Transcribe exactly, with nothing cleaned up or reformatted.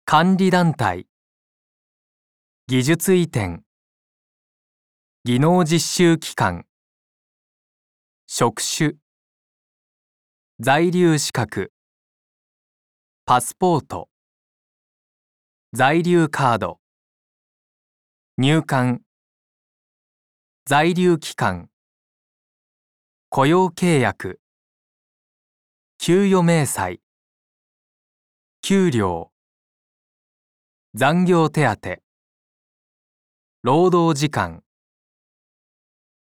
監理団体、技術移転、技能実習期間、職種、在留資格、パスポート、在留カード、入管、在留期間、雇用契約、給与明細、給料、残業手当、労働時間、